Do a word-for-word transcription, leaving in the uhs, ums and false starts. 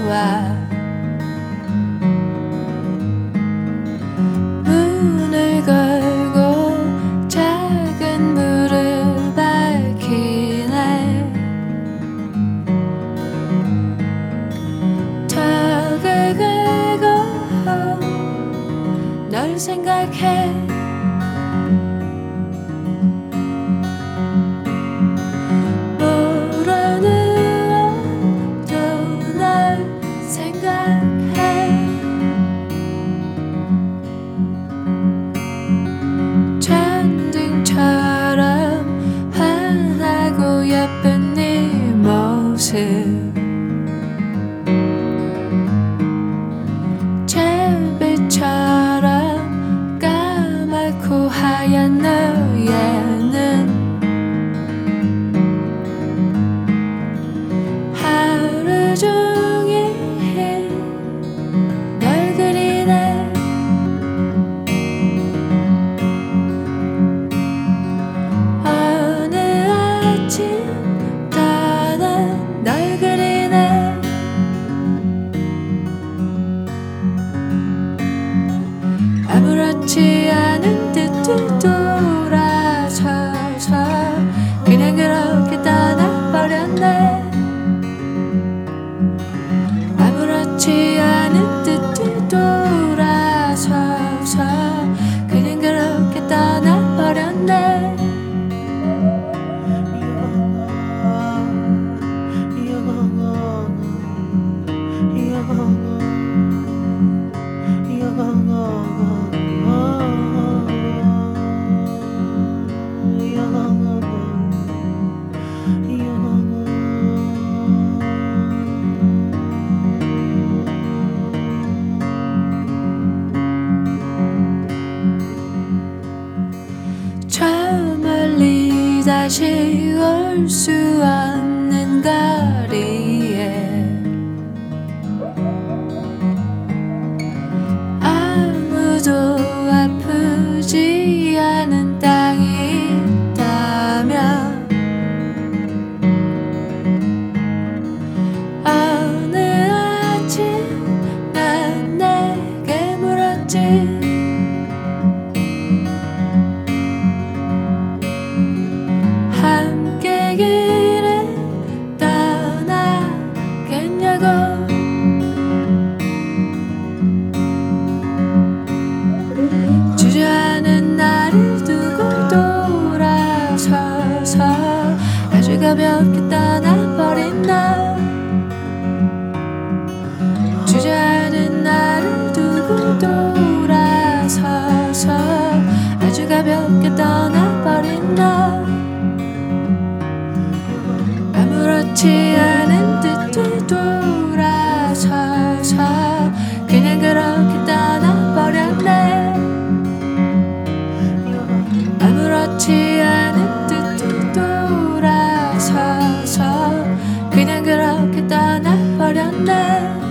문을 걸고 작은 불을 밝히네. 턱을 긁고 널 생각해. 천둥처럼 환하고 예쁜 네 모습, 잿빛처럼 까맣고 하얀 너에는 하루 종일 널 그리네. 널 그리네. 아무렇지 않은 듯 돌아서서 그냥 그렇게 떠나버렸네. 아무렇지 않은 듯 돌아서서 그냥 그렇게 떠나버렸네. 저 멀리 다시 올 수 없는 거리에 아무도 아프지 않은 땅이 있다면 어느 아침 난 내게 물었지. 함께 길을 떠나겠냐고. 주저하는 나를 두고 돌아서서 아주 가볍게 떠나버린 너. 주저하는 나를 두고 돌아서서 아주 가볍게 떠나버린 너. 아무렇지 않은 듯 돌아서서 그냥 그렇게 떠나버렸네. 아무렇지 않은 듯 돌아서서 그냥 그렇게 떠나버렸네.